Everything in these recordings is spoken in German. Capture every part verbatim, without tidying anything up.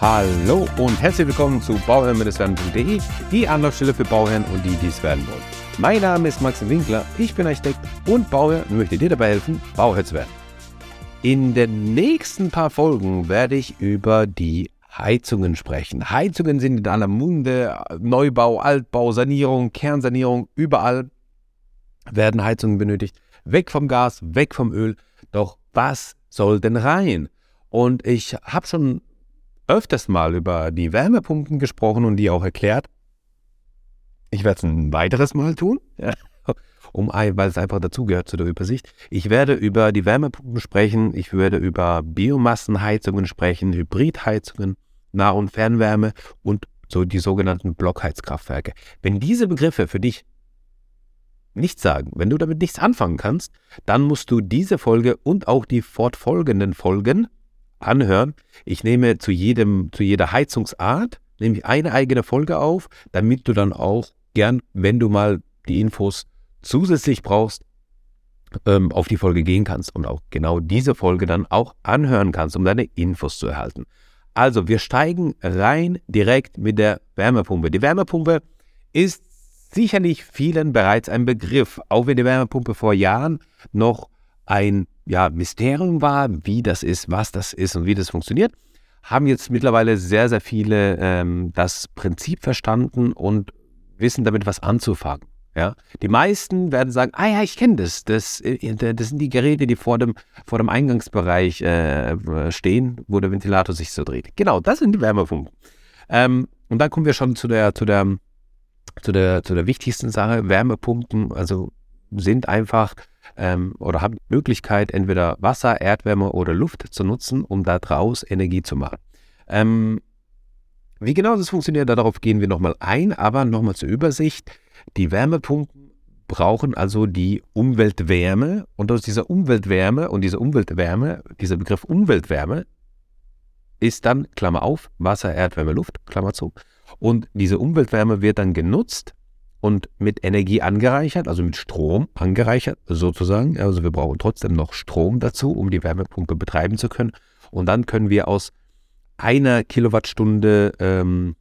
Hallo und herzlich willkommen zu bauherren-werden punkt de, die Anlaufstelle für Bauherren und die, die es werden wollen. Mein Name ist Maxim Winkler, ich bin Architekt und Bauherr und möchte dir dabei helfen, Bauherr zu werden. In den nächsten paar Folgen werde ich über die Heizungen sprechen. Heizungen sind in aller Munde, Neubau, Altbau, Sanierung, Kernsanierung, überall werden Heizungen benötigt. Weg vom Gas, weg vom Öl. Doch was soll denn rein? Und ich habe schon öfters mal über die Wärmepumpen gesprochen und die auch erklärt. Ich werde es ein weiteres Mal tun, ja, um, weil es einfach dazugehört zu der Übersicht. Ich werde über die Wärmepumpen sprechen, ich werde über Biomassenheizungen sprechen, Hybridheizungen, Nah- und Fernwärme und so die sogenannten Blockheizkraftwerke. Wenn diese Begriffe für dich nichts sagen, wenn du damit nichts anfangen kannst, dann musst du diese Folge und auch die fortfolgenden Folgen anhören. Ich nehme zu jedem, zu jeder Heizungsart nehme ich eine eigene Folge auf, damit du dann auch gern, wenn du mal die Infos zusätzlich brauchst, ähm, auf die Folge gehen kannst und auch genau diese Folge dann auch anhören kannst, um deine Infos zu erhalten. Also, wir steigen rein direkt mit der Wärmepumpe. Die Wärmepumpe ist sicherlich vielen bereits ein Begriff, auch wenn die Wärmepumpe vor Jahren noch ein ja, Mysterium war, wie das ist, was das ist und wie das funktioniert, haben jetzt mittlerweile sehr, sehr viele ähm, das Prinzip verstanden und wissen damit was anzufangen. Ja? Die meisten werden sagen, ah ja, ich kenne das. das. Das sind die Geräte, die vor dem, vor dem Eingangsbereich äh, stehen, wo der Ventilator sich so dreht. Genau, das sind die Wärmepumpen. Ähm, und dann kommen wir schon zu der, zu der, zu der, zu der wichtigsten Sache. Wärmepumpen, also sind einfach ähm, oder haben die Möglichkeit, entweder Wasser, Erdwärme oder Luft zu nutzen, um daraus Energie zu machen. Ähm, wie genau das funktioniert, darauf gehen wir nochmal ein, aber nochmal zur Übersicht. Die Wärmepumpen brauchen also die Umweltwärme und aus dieser Umweltwärme und diese Umweltwärme, dieser Begriff Umweltwärme ist dann, Klammer auf, Wasser, Erdwärme, Luft, Klammer zu. Und diese Umweltwärme wird dann genutzt und mit Energie angereichert, also mit Strom angereichert sozusagen. Also wir brauchen trotzdem noch Strom dazu, um die Wärmepumpe betreiben zu können. Und dann können wir aus einer Kilowattstunde ähm,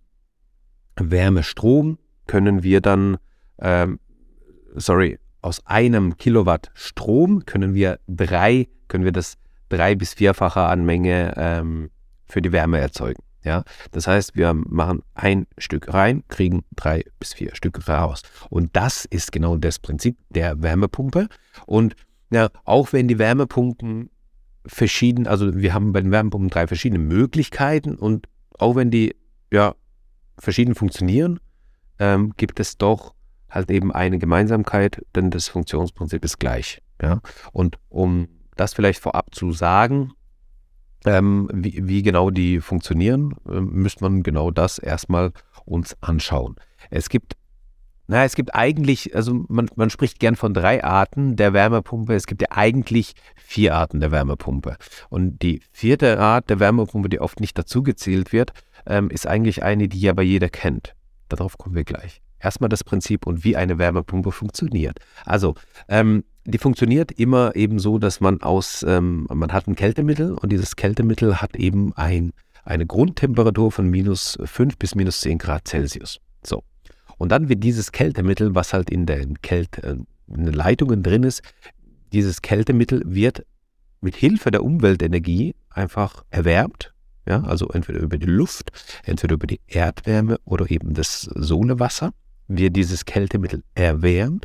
Wärmestrom können wir dann, ähm, sorry, aus einem Kilowatt Strom können wir drei, können wir das drei- bis vierfache an Menge ähm, für die Wärme erzeugen. Ja, das heißt, wir machen ein Stück rein, kriegen drei bis vier Stück raus. Und das ist genau das Prinzip der Wärmepumpe. Und ja, auch wenn die Wärmepumpen verschieden, also wir haben bei den Wärmepumpen drei verschiedene Möglichkeiten und auch wenn die ja verschieden funktionieren, ähm, gibt es doch halt eben eine Gemeinsamkeit, denn das Funktionsprinzip ist gleich. Ja, und um das vielleicht vorab zu sagen, Ähm, wie, wie genau die funktionieren, äh, müsste man genau das erstmal uns anschauen. Es gibt, naja, es gibt eigentlich, also man, man spricht gern von drei Arten der Wärmepumpe. Es gibt ja eigentlich vier Arten der Wärmepumpe. Und die vierte Art der Wärmepumpe, die oft nicht dazu gezählt wird, ähm, ist eigentlich eine, die aber jeder kennt. Darauf kommen wir gleich. Erstmal das Prinzip und wie eine Wärmepumpe funktioniert. Also, ähm, die funktioniert immer eben so, dass man aus, ähm, man hat ein Kältemittel und dieses Kältemittel hat eben ein, eine Grundtemperatur von minus fünf bis minus zehn Grad Celsius. So. Und dann wird dieses Kältemittel, was halt in den, Kälte, äh, in den Leitungen drin ist, dieses Kältemittel wird mit Hilfe der Umweltenergie einfach erwärmt. Ja, also entweder über die Luft, entweder über die Erdwärme oder eben das Sohlewasser wird dieses Kältemittel erwärmt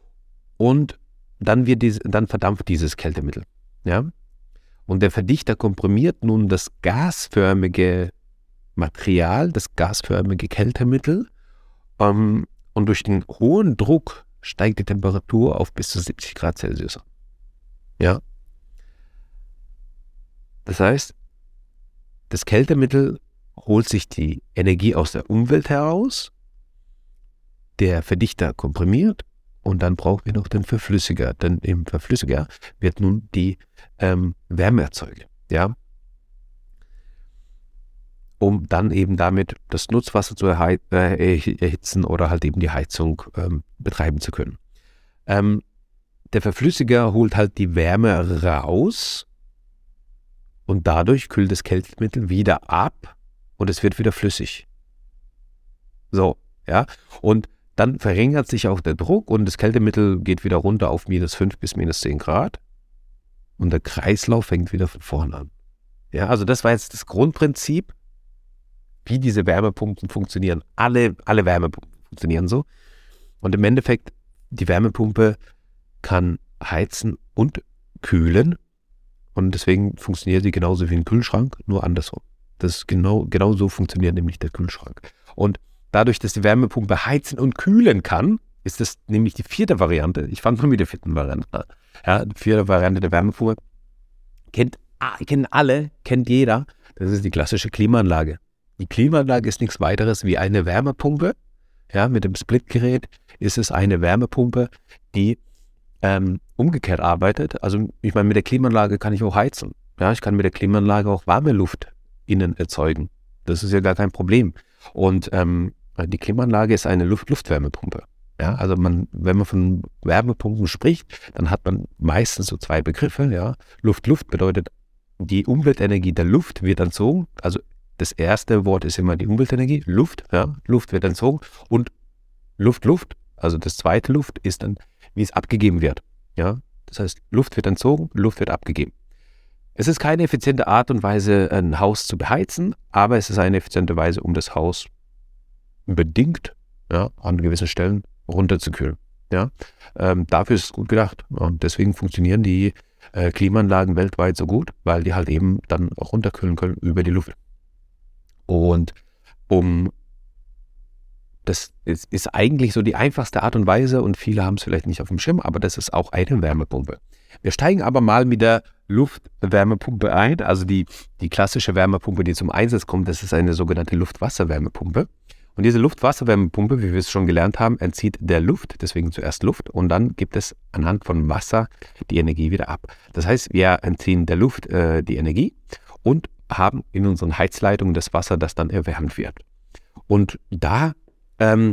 und dann wird diese, dann verdampft dieses Kältemittel. Ja? Und der Verdichter komprimiert nun das gasförmige Material, das gasförmige Kältemittel ähm, und durch den hohen Druck steigt die Temperatur auf bis zu siebzig Grad Celsius. Ja? Das heißt, das Kältemittel holt sich die Energie aus der Umwelt heraus, der Verdichter komprimiert und dann brauchen wir noch den Verflüssiger. Denn im Verflüssiger wird nun die ähm, Wärme erzeugt, ja, um dann eben damit das Nutzwasser zu erhei- äh, erhitzen oder halt eben die Heizung ähm, betreiben zu können. Ähm, der Verflüssiger holt halt die Wärme raus und dadurch kühlt das Kältemittel wieder ab und es wird wieder flüssig. So, ja. Und dann verringert sich auch der Druck und das Kältemittel geht wieder runter auf minus fünf bis minus zehn Grad. Und der Kreislauf fängt wieder von vorne an. Ja, also das war jetzt das Grundprinzip, wie diese Wärmepumpen funktionieren. Alle, alle Wärmepumpen funktionieren so. Und im Endeffekt, die Wärmepumpe kann heizen und kühlen. Und deswegen funktioniert sie genauso wie ein Kühlschrank, nur andersrum. Das ist genau, genau so funktioniert nämlich der Kühlschrank. Und dadurch, dass die Wärmepumpe heizen und kühlen kann, ist das nämlich die vierte Variante. Ich fange mal mit der vierten Variante an. Ja, die vierte Variante der Wärmepumpe kennt, kennen alle, kennt jeder. Das ist die klassische Klimaanlage. Die Klimaanlage ist nichts weiteres wie eine Wärmepumpe. Ja, mit dem Splitgerät ist es eine Wärmepumpe, die ähm, umgekehrt arbeitet. Also ich meine, mit der Klimaanlage kann ich auch heizen. Ja, ich kann mit der Klimaanlage auch warme Luft innen erzeugen. Das ist ja gar kein Problem. Und ähm, die Klimaanlage ist eine Luft- Luftwärmepumpe. Ja, also man, wenn man von Wärmepumpen spricht, dann hat man meistens so zwei Begriffe. Ja, Luft-Luft bedeutet, die Umweltenergie der Luft wird entzogen. Also das erste Wort ist immer die Umweltenergie, Luft. Ja, Luft wird entzogen und Luft-Luft, also das zweite Luft ist dann, wie es abgegeben wird. Ja, das heißt, Luft wird entzogen, Luft wird abgegeben. Es ist keine effiziente Art und Weise, ein Haus zu beheizen, aber es ist eine effiziente Weise, um das Haus bedingt, ja, an gewissen Stellen runterzukühlen. Ja, ähm, dafür ist es gut gedacht. Und deswegen funktionieren die äh, Klimaanlagen weltweit so gut, weil die halt eben dann auch runterkühlen können über die Luft. Und um das ist, ist eigentlich so die einfachste Art und Weise und viele haben es vielleicht nicht auf dem Schirm, aber das ist auch eine Wärmepumpe. Wir steigen aber mal mit der Luftwärmepumpe ein, also die, die klassische Wärmepumpe, die zum Einsatz kommt, das ist eine sogenannte Luft-Wasser-Wärmepumpe. Und diese Luft-Wasser-Wärmepumpe, wie wir es schon gelernt haben, entzieht der Luft, deswegen zuerst Luft und dann gibt es anhand von Wasser die Energie wieder ab. Das heißt, wir entziehen der Luft äh, die Energie und haben in unseren Heizleitungen das Wasser, das dann erwärmt wird. Und da ähm,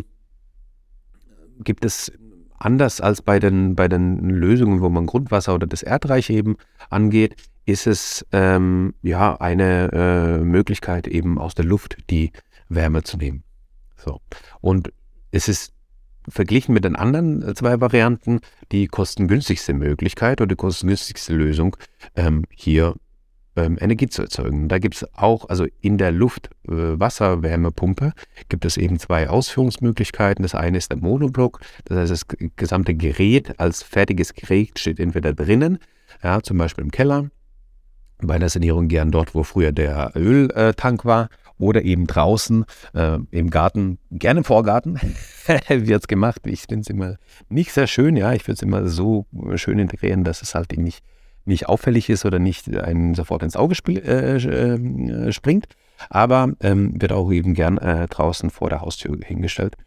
gibt es, anders als bei den, bei den Lösungen, wo man Grundwasser oder das Erdreich eben angeht, ist es ähm, ja eine äh, Möglichkeit eben aus der Luft die Wärme zu nehmen. So. Und es ist verglichen mit den anderen zwei Varianten die kostengünstigste Möglichkeit oder die kostengünstigste Lösung, ähm, hier ähm, Energie zu erzeugen. Da gibt es auch, also in der Luft-Wasser-Wärmepumpe gibt es eben zwei Ausführungsmöglichkeiten. Das eine ist der Monoblock, das heißt, das gesamte Gerät als fertiges Gerät steht entweder drinnen, ja, zum Beispiel im Keller, bei der Sanierung gern dort, wo früher der Öltank war, oder eben draußen äh, im Garten, gerne im Vorgarten, wird es gemacht. Ich finde es immer nicht sehr schön, ja, ich würde es immer so schön integrieren, dass es halt nicht, nicht auffällig ist oder nicht einen sofort ins Auge spiel, äh, äh, springt, aber ähm, wird auch eben gern äh, draußen vor der Haustür hingestellt.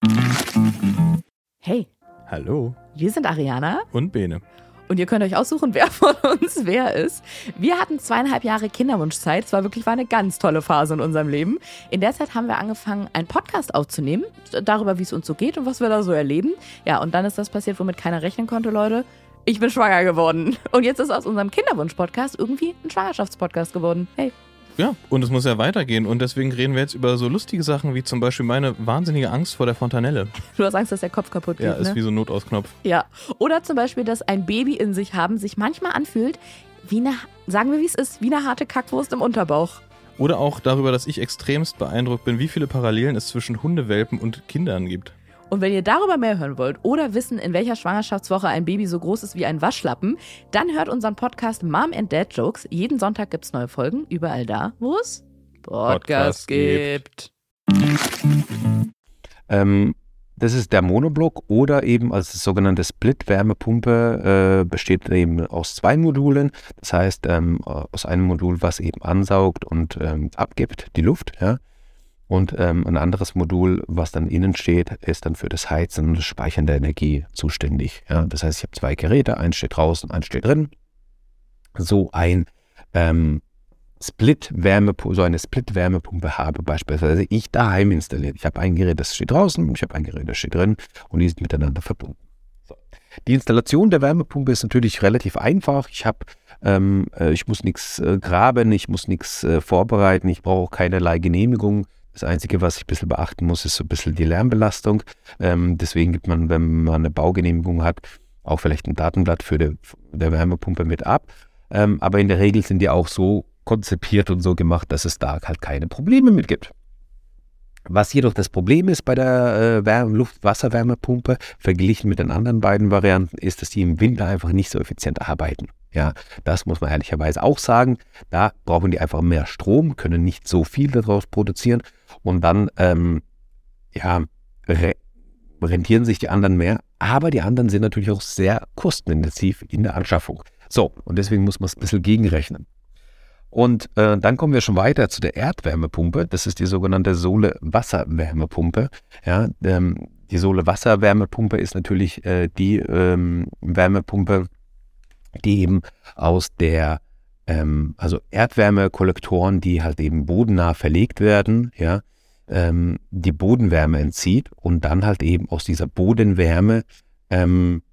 Hey. Hallo. Wir sind Ariana. Und Bene. Und ihr könnt euch aussuchen, wer von uns wer ist. Wir hatten zweieinhalb Jahre Kinderwunschzeit. Es war wirklich war eine ganz tolle Phase in unserem Leben. In der Zeit haben wir angefangen, einen Podcast aufzunehmen, darüber, wie es uns so geht und was wir da so erleben. Ja, und dann ist das passiert, womit keiner rechnen konnte, Leute. Ich bin schwanger geworden. Und jetzt ist aus unserem Kinderwunsch-Podcast irgendwie ein Schwangerschaftspodcast geworden. Hey. Ja, und es muss ja weitergehen. Und deswegen reden wir jetzt über so lustige Sachen wie zum Beispiel meine wahnsinnige Angst vor der Fontanelle. Du hast Angst, dass der Kopf kaputt geht, Ja, ist ne? wie so ein Notausknopf. Ja. Oder zum Beispiel, dass ein Baby in sich haben sich manchmal anfühlt, wie eine, sagen wir wie es ist, wie eine harte Kackwurst im Unterbauch. Oder auch darüber, dass ich extremst beeindruckt bin, wie viele Parallelen es zwischen Hundewelpen und Kindern gibt. Und wenn ihr darüber mehr hören wollt oder wissen, in welcher Schwangerschaftswoche ein Baby so groß ist wie ein Waschlappen, dann hört unseren Podcast Mom and Dad Jokes. Jeden Sonntag gibt es neue Folgen, überall da, wo es Podcast, Podcast gibt. Ähm, das ist der Monoblock oder eben als sogenannte Split-Wärmepumpe, äh, besteht eben aus zwei Modulen. Das heißt, ähm, aus einem Modul, was eben ansaugt und ähm, abgibt, die Luft, ja. Und ähm, ein anderes Modul, was dann innen steht, ist dann für das Heizen und das Speichern der Energie zuständig. Ja? Das heißt, ich habe zwei Geräte, eins steht draußen, eins steht drin. So ein ähm, Split-Wärmepumpe, so eine Split-Wärmepumpe habe beispielsweise ich daheim installiert. Ich habe ein Gerät, das steht draußen und ich habe ein Gerät, das steht drin und die sind miteinander verbunden. So. Die Installation der Wärmepumpe ist natürlich relativ einfach. Ich habe Ähm, äh, ich muss nichts äh, graben, ich muss nichts äh, vorbereiten, ich brauche keinerlei Genehmigung. Das Einzige, was ich ein bisschen beachten muss, ist so ein bisschen die Lärmbelastung. Ähm, deswegen gibt man, wenn man eine Baugenehmigung hat, auch vielleicht ein Datenblatt für die, der Wärmepumpe mit ab. Ähm, aber in der Regel sind die auch so konzipiert und so gemacht, dass es da halt keine Probleme mit gibt. Was jedoch das Problem ist bei der äh, Luft-Wasser-Wärmepumpe, verglichen mit den anderen beiden Varianten, ist, dass die im Winter einfach nicht so effizient arbeiten. Ja, das muss man ehrlicherweise auch sagen. Da brauchen die einfach mehr Strom, können nicht so viel daraus produzieren und dann ähm, ja, re- rentieren sich die anderen mehr. Aber die anderen sind natürlich auch sehr kostenintensiv in der Anschaffung. So, und deswegen muss man es ein bisschen gegenrechnen. Und äh, dann kommen wir schon weiter zu der Erdwärmepumpe. Das ist die sogenannte Sohle-Wasser-Wärmepumpe. Ja, ähm, die Sohle-Wasser-Wärmepumpe ist natürlich äh, die ähm, Wärmepumpe, die eben aus der, ähm, also Erdwärmekollektoren, die halt eben bodennah verlegt werden, ja, ähm, die Bodenwärme entzieht und dann halt eben aus dieser Bodenwärme ähm,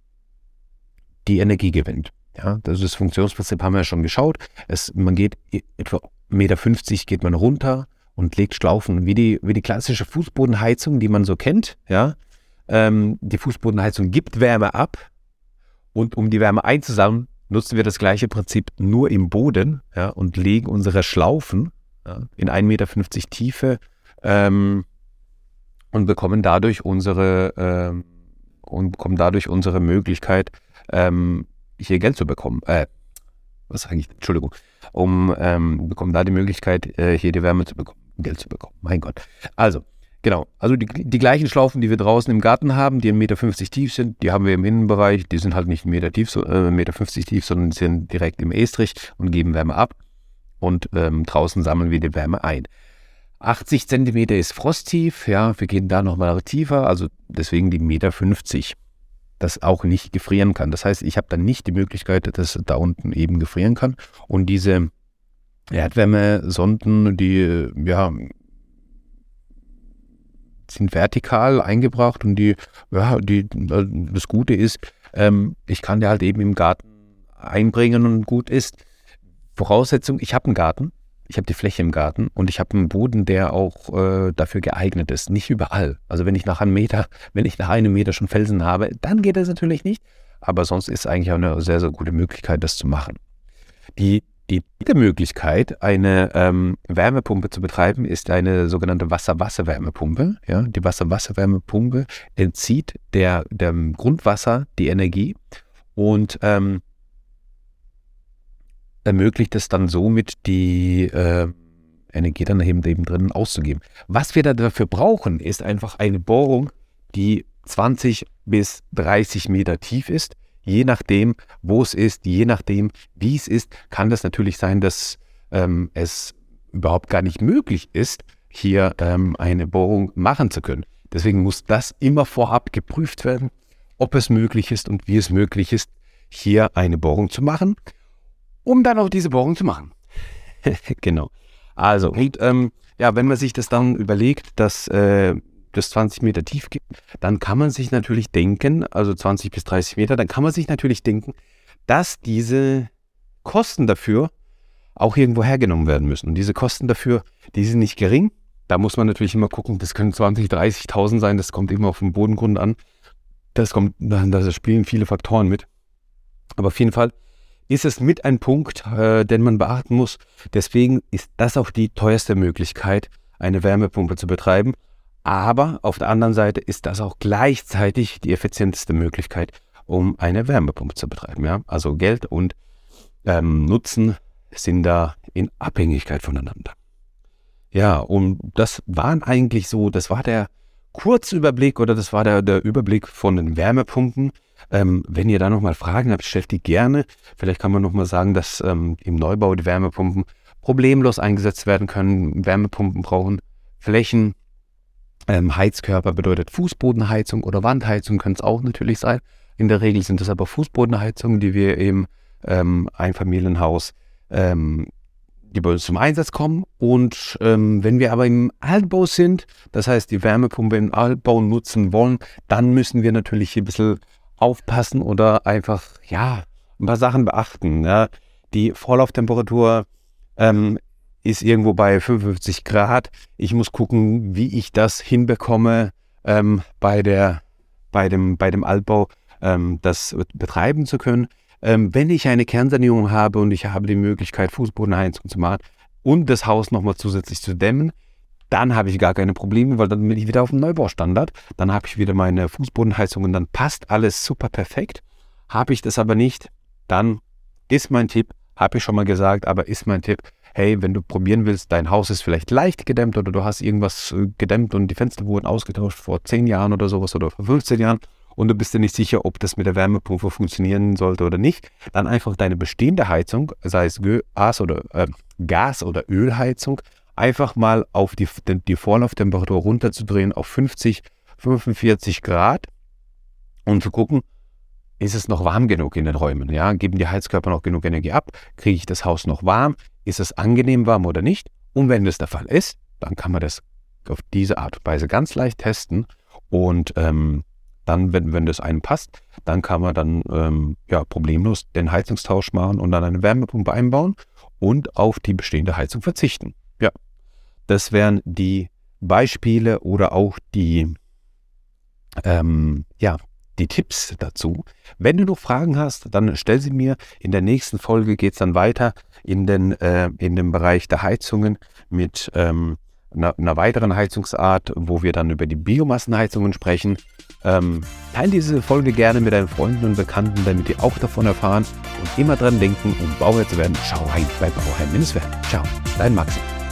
die Energie gewinnt. Ja, das ist das Funktionsprinzip, haben wir ja schon geschaut. Es, man geht etwa eins Komma fünfzig Meter geht man runter und legt Schlaufen, wie die, wie die klassische Fußbodenheizung, die man so kennt. Ja, ähm, die Fußbodenheizung gibt Wärme ab und um die Wärme einzusammeln, nutzen wir das gleiche Prinzip nur im Boden, ja, und legen unsere Schlaufen, ja, in ein Meter fünfzig Tiefe ähm, und bekommen dadurch unsere ähm, und bekommen dadurch unsere Möglichkeit, ähm, hier Geld zu bekommen. Äh, was sage ich? Entschuldigung. Um ähm, bekommen da die Möglichkeit, äh, hier die Wärme zu bekommen, Geld zu bekommen. Mein Gott. Also, genau. Also die, die gleichen Schlaufen, die wir draußen im Garten haben, die ein Meter fünfzig tief sind, die haben wir im Innenbereich. Die sind halt nicht ein Meter tief, so, äh, ein Meter fünfzig tief, sondern sind direkt im Estrich und geben Wärme ab. Und ähm, draußen sammeln wir die Wärme ein. achtzig Zentimeter ist frosttief. Ja, wir gehen da nochmal tiefer. Also deswegen die Meter fünfzig. Das auch nicht gefrieren kann. Das heißt, ich habe dann nicht die Möglichkeit, dass da unten eben gefrieren kann. Und diese Erdwärmesonden, die ja, sind vertikal eingebracht und die, ja, die, das Gute ist, ähm, ich kann die halt eben im Garten einbringen und gut ist. Voraussetzung, ich habe einen Garten. Ich habe die Fläche im Garten und ich habe einen Boden, der auch äh, dafür geeignet ist. Nicht überall. Also wenn ich nach einem Meter, wenn ich nach einem Meter schon Felsen habe, dann geht das natürlich nicht. Aber sonst ist eigentlich auch eine sehr, sehr gute Möglichkeit, das zu machen. Die, die dritte Möglichkeit, eine ähm, Wärmepumpe zu betreiben, ist eine sogenannte Wasser-Wasser-Wärmepumpe. Ja, die Wasser-Wasser-Wärmepumpe entzieht der, dem Grundwasser die Energie und ähm, ermöglicht es dann somit, die äh, Energie dann eben, eben drinnen auszugeben. Was wir da dafür brauchen, ist einfach eine Bohrung, die zwanzig bis dreißig Meter tief ist. Je nachdem, wo es ist, je nachdem, wie es ist, kann das natürlich sein, dass ähm, es überhaupt gar nicht möglich ist, hier ähm, eine Bohrung machen zu können. Deswegen muss das immer vorab geprüft werden, ob es möglich ist und wie es möglich ist, hier eine Bohrung zu machen, um dann auch diese Bohrung zu machen. Genau. Also, und, ähm, ja, wenn man sich das dann überlegt, dass äh, das zwanzig Meter tief gibt, dann kann man sich natürlich denken, also zwanzig bis dreißig Meter, dann kann man sich natürlich denken, dass diese Kosten dafür auch irgendwo hergenommen werden müssen. Und diese Kosten dafür, die sind nicht gering. Da muss man natürlich immer gucken, das können zwanzigtausend, dreißigtausend sein, das kommt immer auf den Bodengrund an. Das kommt, da spielen viele Faktoren mit. Aber auf jeden Fall ist es mit ein Punkt, äh, den man beachten muss. Deswegen ist das auch die teuerste Möglichkeit, eine Wärmepumpe zu betreiben. Aber auf der anderen Seite ist das auch gleichzeitig die effizienteste Möglichkeit, um eine Wärmepumpe zu betreiben. Ja? Also Geld und ähm, Nutzen sind da in Abhängigkeit voneinander. Ja, und das waren eigentlich so, das war der Kurzüberblick oder das war der, der Überblick von den Wärmepumpen. Ähm, wenn ihr da nochmal Fragen habt, stellt die gerne. Vielleicht kann man nochmal sagen, dass ähm, im Neubau die Wärmepumpen problemlos eingesetzt werden können. Wärmepumpen brauchen Flächen. Ähm, Heizkörper bedeutet Fußbodenheizung oder Wandheizung können es auch natürlich sein. In der Regel sind es aber Fußbodenheizungen, die wir im ähm, Einfamilienhaus ähm, die bei uns zum Einsatz kommen. Und ähm, wenn wir aber im Altbau sind, das heißt die Wärmepumpe im Altbau nutzen wollen, dann müssen wir natürlich hier ein bisschen aufpassen oder einfach, ja, ein paar Sachen beachten. Ja. die Vorlauftemperatur ähm, ist irgendwo bei fünfundfünfzig Grad. Ich muss gucken, wie ich das hinbekomme, ähm, bei, der, bei, dem, bei dem Altbau ähm, das betreiben zu können. Ähm, wenn ich eine Kernsanierung habe und ich habe die Möglichkeit, Fußbodenheizung zu machen und das Haus nochmal zusätzlich zu dämmen, dann habe ich gar keine Probleme, weil dann bin ich wieder auf dem Neubaustandard. Dann habe ich wieder meine Fußbodenheizung und dann passt alles super perfekt. Habe ich das aber nicht, dann ist mein Tipp, habe ich schon mal gesagt, aber ist mein Tipp, hey, wenn du probieren willst, dein Haus ist vielleicht leicht gedämmt oder du hast irgendwas gedämmt und die Fenster wurden ausgetauscht vor zehn Jahren oder sowas oder vor fünfzehn Jahren und du bist dir nicht sicher, ob das mit der Wärmepumpe funktionieren sollte oder nicht, dann einfach deine bestehende Heizung, sei es Gas- oder, äh, Gas- oder Ölheizung, einfach mal auf die, die Vorlauftemperatur runterzudrehen auf fünfzig, fünfundvierzig Grad und zu gucken, ist es noch warm genug in den Räumen? Ja? Geben die Heizkörper noch genug Energie ab? Kriege ich das Haus noch warm? Ist es angenehm warm oder nicht? Und wenn das der Fall ist, dann kann man das auf diese Art und Weise ganz leicht testen. Und ähm, dann, wenn, wenn das einem passt, dann kann man dann ähm, ja, problemlos den Heizungstausch machen und dann eine Wärmepumpe einbauen und auf die bestehende Heizung verzichten. Ja, das wären die Beispiele oder auch die, ähm, ja, die Tipps dazu. Wenn du noch Fragen hast, dann stell sie mir. In der nächsten Folge geht es dann weiter in den, äh, in den Bereich der Heizungen mit ähm, einer, einer weiteren Heizungsart, wo wir dann über die Biomassenheizungen sprechen. Ähm, teile diese Folge gerne mit deinen Freunden und Bekannten, damit die auch davon erfahren und immer dran denken, um Bauherr zu werden. Schau rein bei Bauherr-Werden. Ciao, dein Maxi.